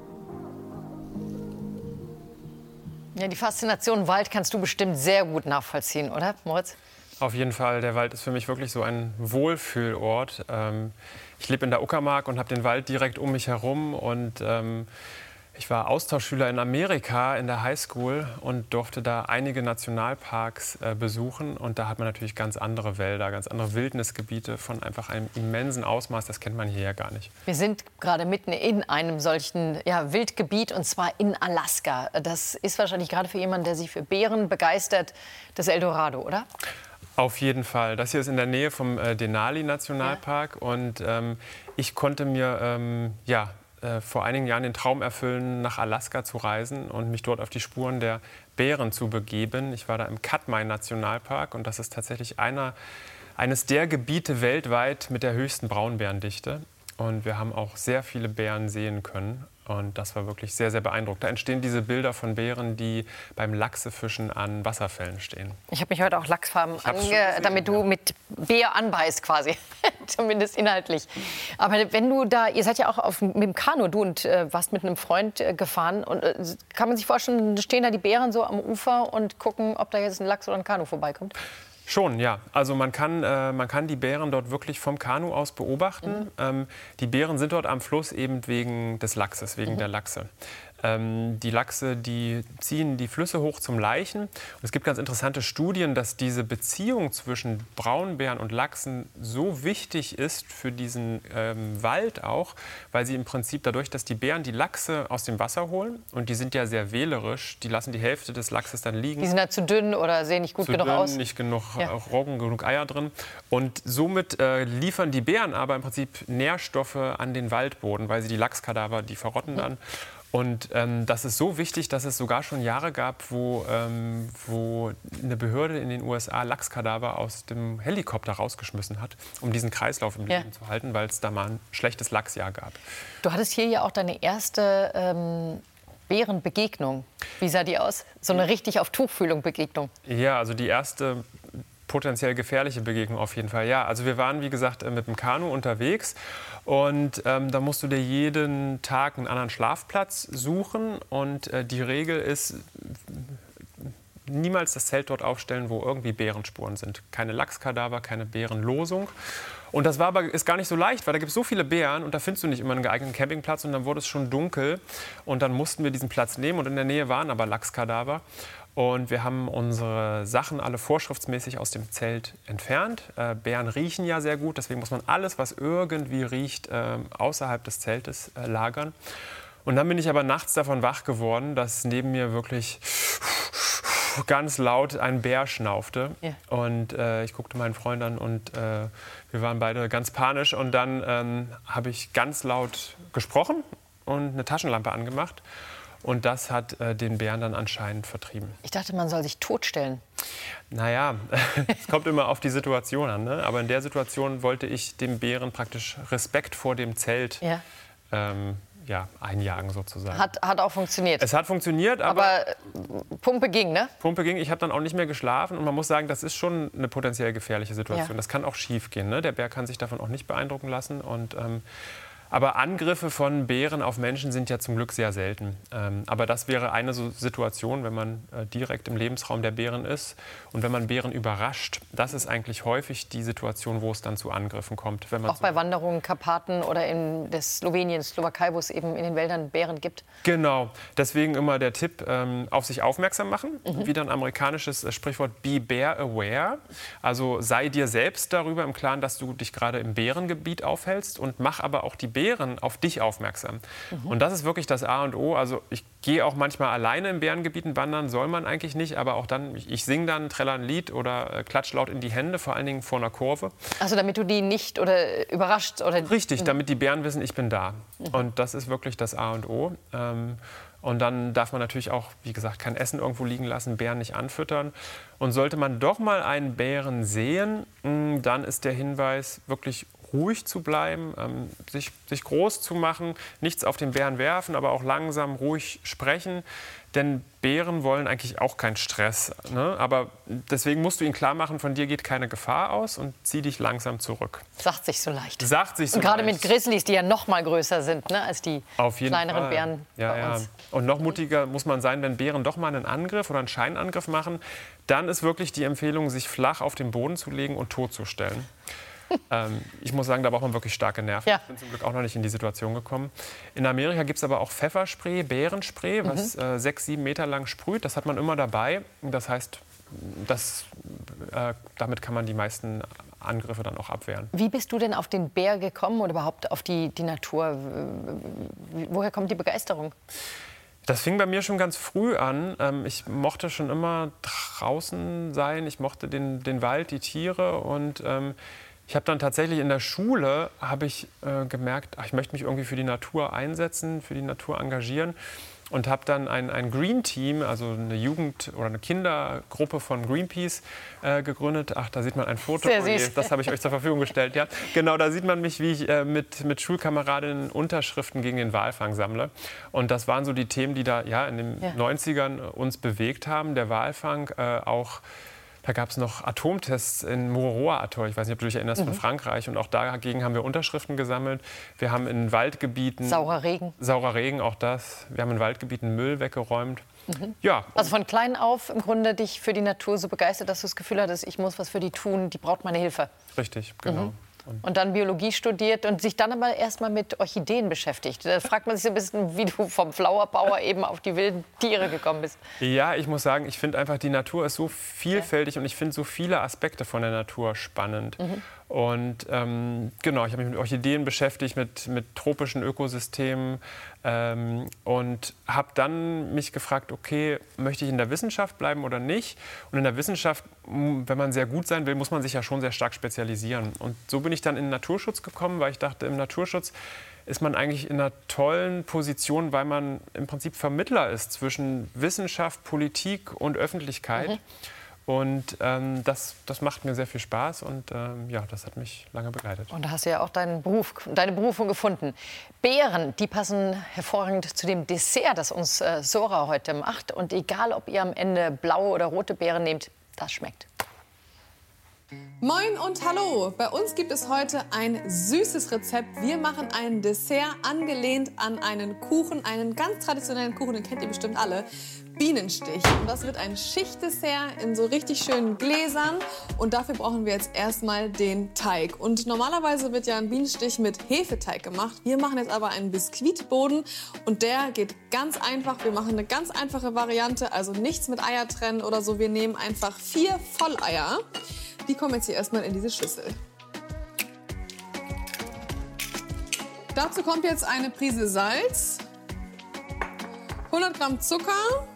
Speaker 2: Ja, die Faszination Wald kannst du bestimmt sehr gut nachvollziehen, oder, Moritz?
Speaker 3: Auf jeden Fall. Der Wald ist für mich wirklich so ein Wohlfühlort. Ich lebe in der Uckermark und habe den Wald direkt um mich herum. Und ich war Austauschschüler in Amerika in der Highschool und durfte da einige Nationalparks besuchen. Und da hat man natürlich ganz andere Wälder, ganz andere Wildnisgebiete von einfach einem immensen Ausmaß. Das kennt man hier ja gar nicht.
Speaker 2: Wir sind gerade mitten in einem solchen Wildgebiet, und zwar in Alaska. Das ist wahrscheinlich gerade für jemanden, der sich für Bären begeistert, das Eldorado, oder?
Speaker 3: Auf jeden Fall. Das hier ist in der Nähe vom Denali-Nationalpark. Ja. Und ich konnte mir vor einigen Jahren den Traum erfüllen, nach Alaska zu reisen und mich dort auf die Spuren der Bären zu begeben. Ich war da im Katmai-Nationalpark und das ist tatsächlich eines der Gebiete weltweit mit der höchsten Braunbärendichte. Und wir haben auch sehr viele Bären sehen können. Und das war wirklich sehr, sehr beeindruckend. Da entstehen diese Bilder von Bären, die beim Lachsefischen an Wasserfällen stehen.
Speaker 2: Ich habe mich heute auch Lachsfarben damit du mit Bär anbeißt quasi, zumindest inhaltlich. Aber wenn du da, ihr seid ja auch mit dem Kanu, du und warst mit einem Freund gefahren. Und kann man sich vorstellen, stehen da die Bären so am Ufer und gucken, ob da jetzt ein Lachs oder ein Kanu vorbeikommt?
Speaker 3: Schon, ja. Also man kann die Bären dort wirklich vom Kanu aus beobachten. Die Bären sind dort am Fluss eben wegen des Lachses, wegen der Lachse. Die Lachse, die ziehen die Flüsse hoch zum Laichen. Und es gibt ganz interessante Studien, dass diese Beziehung zwischen Braunbären und Lachsen so wichtig ist für diesen Wald auch, weil sie im Prinzip dadurch, dass die Bären die Lachse aus dem Wasser holen, und die sind ja sehr wählerisch, die lassen die Hälfte des Lachses dann liegen.
Speaker 2: Die sind halt zu dünn oder sehen nicht gut genug aus.
Speaker 3: Nicht genug Roggen, genug Eier drin. Und somit liefern die Bären aber im Prinzip Nährstoffe an den Waldboden, weil sie die Lachskadaver, die verrotten dann. Und das ist so wichtig, dass es sogar schon Jahre gab, wo eine Behörde in den USA Lachskadaver aus dem Helikopter rausgeschmissen hat, um diesen Kreislauf im Leben zu halten, weil es da mal ein schlechtes Lachsjahr gab.
Speaker 2: Du hattest hier ja auch deine erste Bärenbegegnung. Wie sah die aus? So eine richtig auf Tuchfühlung Begegnung.
Speaker 3: Ja, also die erste potenziell gefährliche Begegnung auf jeden Fall. Ja, also wir waren, wie gesagt, mit dem Kanu unterwegs. Und da musst du dir jeden Tag einen anderen Schlafplatz suchen. Und die Regel ist, niemals das Zelt dort aufstellen, wo irgendwie Bärenspuren sind. Keine Lachskadaver, keine Bärenlosung. Und das ist gar nicht so leicht, weil da gibt es so viele Bären und da findest du nicht immer einen geeigneten Campingplatz. Und dann wurde es schon dunkel und dann mussten wir diesen Platz nehmen. Und in der Nähe waren aber Lachskadaver. Und wir haben unsere Sachen alle vorschriftsmäßig aus dem Zelt entfernt. Bären riechen ja sehr gut, deswegen muss man alles, was irgendwie riecht, außerhalb des Zeltes lagern. Und dann bin ich aber nachts davon wach geworden, dass neben mir wirklich ganz laut ein Bär schnaufte. Ja. Und ich guckte meinen Freund an und wir waren beide ganz panisch. Und dann habe ich ganz laut gesprochen und eine Taschenlampe angemacht. Und das hat den Bären dann anscheinend vertrieben.
Speaker 2: Ich dachte, man soll sich totstellen.
Speaker 3: Naja, es kommt immer auf die Situation an. Ne? Aber in der Situation wollte ich dem Bären praktisch Respekt vor dem Zelt einjagen sozusagen.
Speaker 2: Hat auch funktioniert.
Speaker 3: Es hat funktioniert, aber
Speaker 2: Pumpe ging, ne?
Speaker 3: Pumpe ging. Ich habe dann auch nicht mehr geschlafen. Und man muss sagen, das ist schon eine potenziell gefährliche Situation. Ja. Das kann auch schief gehen. Ne? Der Bär kann sich davon auch nicht beeindrucken lassen. Und aber Angriffe von Bären auf Menschen sind ja zum Glück sehr selten. Aber das wäre eine so Situation, wenn man direkt im Lebensraum der Bären ist und wenn man Bären überrascht. Das ist eigentlich häufig die Situation, wo es dann zu Angriffen kommt. Wenn man
Speaker 2: auch bei Wanderungen, Karpaten oder in der Slowenien, Slowakei, wo es eben in den Wäldern Bären gibt.
Speaker 3: Genau. Deswegen immer der Tipp, auf sich aufmerksam machen. Wieder ein amerikanisches Sprichwort, be bear aware. Also sei dir selbst darüber im Klaren, dass du dich gerade im Bärengebiet aufhältst und mach aber auch die Bären auf dich aufmerksam. Und das ist wirklich das A und O. Also ich gehe auch manchmal alleine in Bärengebieten wandern, soll man eigentlich nicht, aber auch dann, ich singe dann, träller ein Lied oder klatsch laut in die Hände, vor allen Dingen vor einer Kurve.
Speaker 2: Also damit du die nicht oder überrascht? Oder
Speaker 3: richtig, damit die Bären wissen, ich bin da. Und das ist wirklich das A und O. Und dann darf man natürlich auch, wie gesagt, kein Essen irgendwo liegen lassen, Bären nicht anfüttern. Und sollte man doch mal einen Bären sehen, dann ist der Hinweis, wirklich ruhig zu bleiben, sich groß zu machen, nichts auf den Bären werfen, aber auch langsam ruhig sprechen. Denn Bären wollen eigentlich auch keinen Stress. Ne? Aber deswegen musst du ihnen klar machen, von dir geht keine Gefahr aus und zieh dich langsam zurück.
Speaker 2: Sagt sich so leicht.
Speaker 3: Sagt sich so
Speaker 2: und gerade
Speaker 3: leicht.
Speaker 2: mit Grizzlies, die ja noch mal größer sind, ne, als die
Speaker 3: auf jeden
Speaker 2: kleineren
Speaker 3: Fall.
Speaker 2: Bären bei uns.
Speaker 3: Und noch mutiger muss man sein, wenn Bären doch mal einen Angriff oder einen Scheinangriff machen, dann ist wirklich die Empfehlung, sich flach auf den Boden zu legen und totzustellen. Ich muss sagen, da braucht man wirklich starke Nerven. Ja. Ich bin zum Glück auch noch nicht in die Situation gekommen. In Amerika gibt es aber auch Pfefferspray, Bärenspray, was 6-7 Meter lang sprüht. Das hat man immer dabei. Das heißt, damit kann man die meisten Angriffe dann auch abwehren.
Speaker 2: Wie bist du denn auf den Bär gekommen oder überhaupt auf die Natur? Woher kommt die Begeisterung?
Speaker 3: Das fing bei mir schon ganz früh an. Ich mochte schon immer draußen sein. Ich mochte den Wald, die Tiere. Und ich habe dann tatsächlich in der Schule gemerkt, ich möchte mich irgendwie für die Natur einsetzen, für die Natur engagieren. und habe dann ein Green Team, also eine Jugend- oder eine Kindergruppe von Greenpeace gegründet. Ach, da sieht man ein Foto.
Speaker 2: Sehr süß.
Speaker 3: Das habe ich euch zur Verfügung gestellt. Ja. Genau, da sieht man mich, wie ich mit Schulkameradinnen Unterschriften gegen den Walfang sammle. Und das waren so die Themen, die da in den 90ern uns bewegt haben. Der Walfang auch. Da gab es noch Atomtests in Mururoa-Atoll, ich weiß nicht, ob du dich erinnerst, von Frankreich. Und auch dagegen haben wir Unterschriften gesammelt. Wir haben in Waldgebieten... Saurer Regen, auch das. Wir haben in Waldgebieten Müll weggeräumt. Ja.
Speaker 2: Also von klein auf im Grunde dich für die Natur so begeistert, dass du das Gefühl hattest, ich muss was für die tun, die braucht meine Hilfe.
Speaker 3: Richtig, genau.
Speaker 2: Und dann Biologie studiert und sich dann aber erst mal mit Orchideen beschäftigt. Da fragt man sich so ein bisschen, wie du vom Flowerbauer eben auf die wilden Tiere gekommen bist.
Speaker 3: Ja, ich muss sagen, ich finde einfach, die Natur ist so vielfältig und ich finde so viele Aspekte von der Natur spannend. Und genau, ich habe mich mit Orchideen beschäftigt, mit tropischen Ökosystemen und habe dann mich gefragt, okay, möchte ich in der Wissenschaft bleiben oder nicht? Und in der Wissenschaft, wenn man sehr gut sein will, muss man sich ja schon sehr stark spezialisieren. Und so bin ich dann in den Naturschutz gekommen, weil ich dachte, im Naturschutz ist man eigentlich in einer tollen Position, weil man im Prinzip Vermittler ist zwischen Wissenschaft, Politik und Öffentlichkeit. Und das macht mir sehr viel Spaß und das hat mich lange begleitet.
Speaker 2: Und da hast du ja auch deine Berufung gefunden. Beeren, die passen hervorragend zu dem Dessert, das uns Sora heute macht. Und egal, ob ihr am Ende blaue oder rote Beeren nehmt, das schmeckt.
Speaker 13: Moin und hallo! Bei uns gibt es heute ein süßes Rezept. Wir machen ein Dessert angelehnt an einen Kuchen, einen ganz traditionellen Kuchen, den kennt ihr bestimmt alle. Bienenstich. Und das wird ein Schichtdessert in so richtig schönen Gläsern. Und dafür brauchen wir jetzt erstmal den Teig. Und normalerweise wird ja ein Bienenstich mit Hefeteig gemacht. Wir machen jetzt aber einen Biskuitboden und der geht ganz einfach. Wir machen eine ganz einfache Variante, also nichts mit Eier trennen oder so. Wir nehmen einfach 4 Volleier. Die kommen jetzt hier erstmal in diese Schüssel. Dazu kommt jetzt eine Prise Salz, 100 Gramm Zucker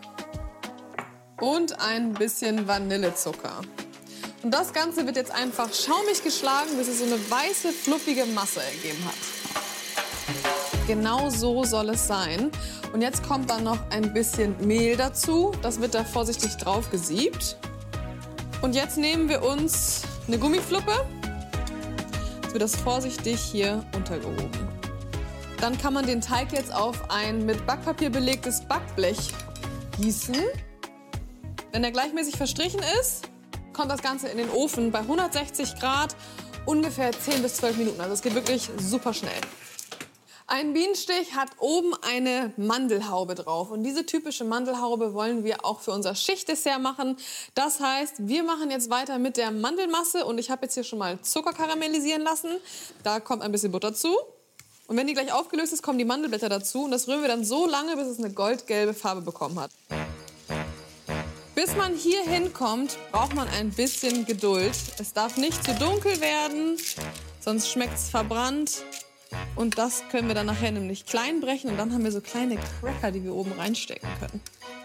Speaker 13: und ein bisschen Vanillezucker. Und das Ganze wird jetzt einfach schaumig geschlagen, bis es so eine weiße, fluffige Masse ergeben hat. Genau so soll es sein. Und jetzt kommt dann noch ein bisschen Mehl dazu. Das wird da vorsichtig drauf gesiebt. Und jetzt nehmen wir uns eine Gummifluppe. Jetzt wird das vorsichtig hier untergehoben. Dann kann man den Teig jetzt auf ein mit Backpapier belegtes Backblech gießen. Wenn er gleichmäßig verstrichen ist, kommt das Ganze in den Ofen bei 160 Grad, ungefähr 10 bis 12 Minuten. Also es geht wirklich super schnell. Ein Bienenstich hat oben eine Mandelhaube drauf. Und diese typische Mandelhaube wollen wir auch für unser Schichtdessert machen. Das heißt, wir machen jetzt weiter mit der Mandelmasse. Und ich habe jetzt hier schon mal Zucker karamellisieren lassen. Da kommt ein bisschen Butter zu. Und wenn die gleich aufgelöst ist, kommen die Mandelblätter dazu. Und das rühren wir dann so lange, bis es eine goldgelbe Farbe bekommen hat. Bis man hier hinkommt, braucht man ein bisschen Geduld. Es darf nicht zu dunkel werden, sonst schmeckt es verbrannt. Und das können wir dann nachher nämlich klein brechen. Und dann haben wir so kleine Cracker, die wir oben reinstecken können.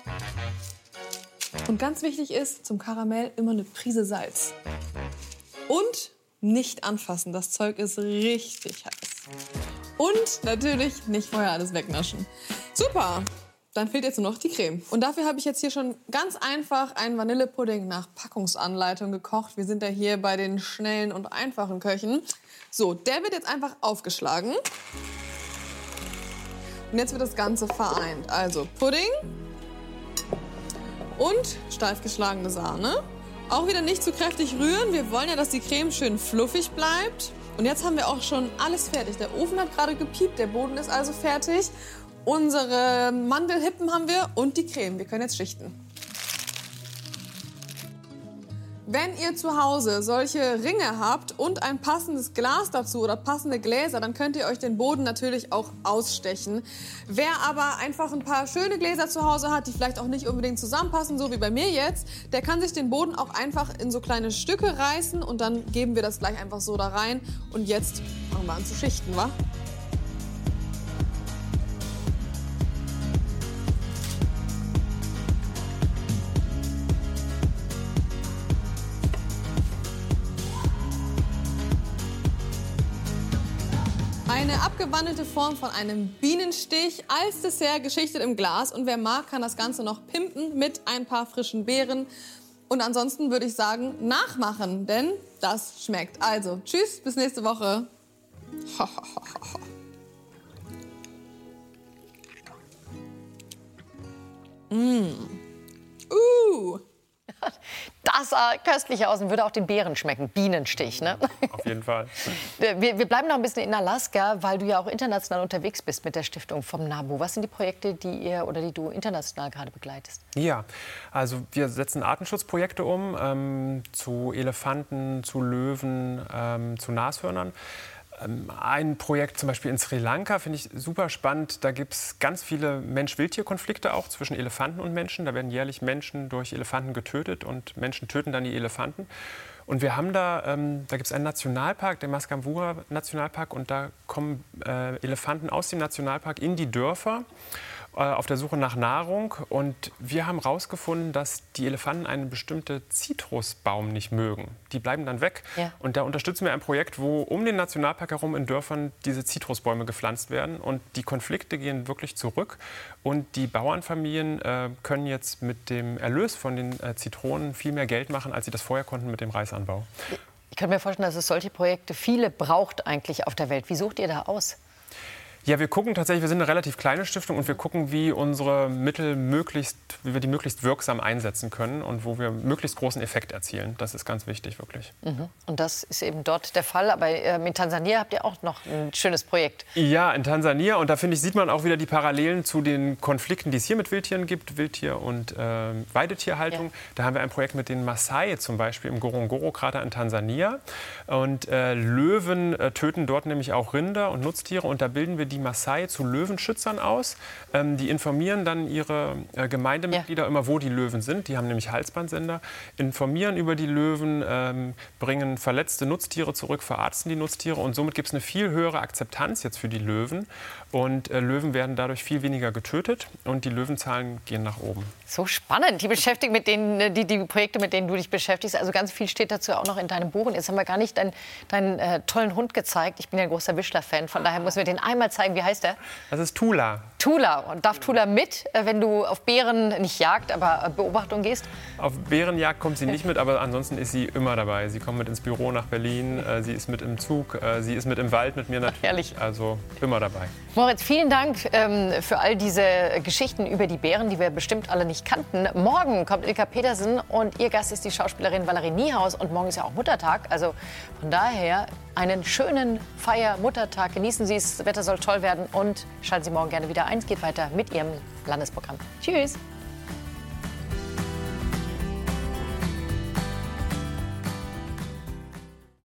Speaker 13: Und ganz wichtig ist zum Karamell immer eine Prise Salz. Und nicht anfassen, das Zeug ist richtig heiß. Und natürlich nicht vorher alles wegnaschen. Super! Dann fehlt jetzt nur noch die Creme. Und dafür habe ich jetzt hier schon ganz einfach einen Vanillepudding nach Packungsanleitung gekocht. Wir sind ja hier bei den schnellen und einfachen Köchen. So, der wird jetzt einfach aufgeschlagen. Und jetzt wird das Ganze vereint. Also Pudding und steif geschlagene Sahne. Auch wieder nicht zu kräftig rühren. Wir wollen ja, dass die Creme schön fluffig bleibt. Und jetzt haben wir auch schon alles fertig. Der Ofen hat gerade gepiept, der Boden ist also fertig. Unsere Mandelhippen haben wir und die Creme. Wir können jetzt schichten. Wenn ihr zu Hause solche Ringe habt und ein passendes Glas dazu oder passende Gläser, dann könnt ihr euch den Boden natürlich auch ausstechen. Wer aber einfach ein paar schöne Gläser zu Hause hat, die vielleicht auch nicht unbedingt zusammenpassen, so wie bei mir jetzt, der kann sich den Boden auch einfach in so kleine Stücke reißen und dann geben wir das gleich einfach so da rein. Und jetzt fangen wir an zu schichten, wa? Eine abgewandelte Form von einem Bienenstich als Dessert geschichtet im Glas. Und wer mag, kann das Ganze noch pimpen mit ein paar frischen Beeren. Und ansonsten würde ich sagen, nachmachen, denn das schmeckt. Also, tschüss, bis nächste Woche.
Speaker 2: Das sah köstlich aus und würde auch den Beeren schmecken. Bienenstich, ne?
Speaker 3: Auf jeden Fall.
Speaker 2: Wir bleiben noch ein bisschen in Alaska, weil du ja auch international unterwegs bist mit der Stiftung vom NABU. Was sind die Projekte, die du international gerade begleitest?
Speaker 3: Ja, also wir setzen Artenschutzprojekte um, zu Elefanten, zu Löwen, zu Nashörnern. Ein Projekt zum Beispiel in Sri Lanka finde ich super spannend. Da gibt es ganz viele Mensch-Wildtier-Konflikte auch zwischen Elefanten und Menschen. Da werden jährlich Menschen durch Elefanten getötet und Menschen töten dann die Elefanten. Und wir haben da gibt es einen Nationalpark, den Mascamvura-Nationalpark. Und da kommen Elefanten aus dem Nationalpark in die Dörfer auf der Suche nach Nahrung. Und wir haben herausgefunden, dass die Elefanten einen bestimmten Zitrusbaum nicht mögen. Die bleiben dann weg. Ja. Und da unterstützen wir ein Projekt, wo um den Nationalpark herum in Dörfern diese Zitrusbäume gepflanzt werden. Und die Konflikte gehen wirklich zurück. Und die Bauernfamilien können jetzt mit dem Erlös von den Zitronen viel mehr Geld machen, als sie das vorher konnten mit dem Reisanbau.
Speaker 2: Ich kann mir vorstellen, dass es solche Projekte viele braucht eigentlich auf der Welt. Wie sucht ihr da aus?
Speaker 3: Ja, wir gucken tatsächlich, wir sind eine relativ kleine Stiftung und wir gucken, wie unsere Mittel wie wir die möglichst wirksam einsetzen können und wo wir möglichst großen Effekt erzielen. Das ist ganz wichtig, wirklich.
Speaker 2: Mhm. Und das ist eben dort der Fall. Aber in Tansania habt ihr auch noch ein schönes Projekt.
Speaker 3: Ja, in Tansania. Und da, finde ich, sieht man auch wieder die Parallelen zu den Konflikten, die es hier mit Wildtieren gibt, Wildtier- und Weidetierhaltung. Ja. Da haben wir ein Projekt mit den Maasai, zum Beispiel im Ngorongoro-Krater in Tansania. Und Löwen töten dort nämlich auch Rinder und Nutztiere. Und da bilden wir die Maasai zu Löwenschützern aus. Die informieren dann ihre Gemeindemitglieder immer, wo die Löwen sind. Die haben nämlich Halsbandsender, informieren über die Löwen, bringen verletzte Nutztiere zurück, verarzten die Nutztiere. Und somit gibt es eine viel höhere Akzeptanz jetzt für die Löwen. Und Löwen werden dadurch viel weniger getötet und die Löwenzahlen gehen nach oben.
Speaker 2: So spannend, die Projekte, mit denen du dich beschäftigst. Also ganz viel steht dazu auch noch in deinem Buch. Und jetzt haben wir gar nicht deinen tollen Hund gezeigt. Ich bin ja ein großer Wischler-Fan, von daher müssen wir den einmal zeigen. Wie heißt der?
Speaker 3: Das ist Tula.
Speaker 2: Tula. Und darf Tula mit, wenn du auf Bären, nicht Jagd, aber Beobachtung gehst?
Speaker 3: Auf Bärenjagd kommt sie nicht mit, aber ansonsten ist sie immer dabei. Sie kommt mit ins Büro nach Berlin, sie ist mit im Zug, sie ist mit im Wald mit mir natürlich. Herrlich. Also immer dabei.
Speaker 2: Moritz, vielen Dank für all diese Geschichten über die Bären, die wir bestimmt alle nicht kannten. Morgen kommt Ilka Petersen und ihr Gast ist die Schauspielerin Valerie Niehaus. Und morgen ist ja auch Muttertag. Also von daher einen schönen Feier-Muttertag. Genießen Sie es, das Wetter soll toll werden und schalten Sie morgen gerne wieder ein. Es geht weiter mit Ihrem Landesprogramm. Tschüss.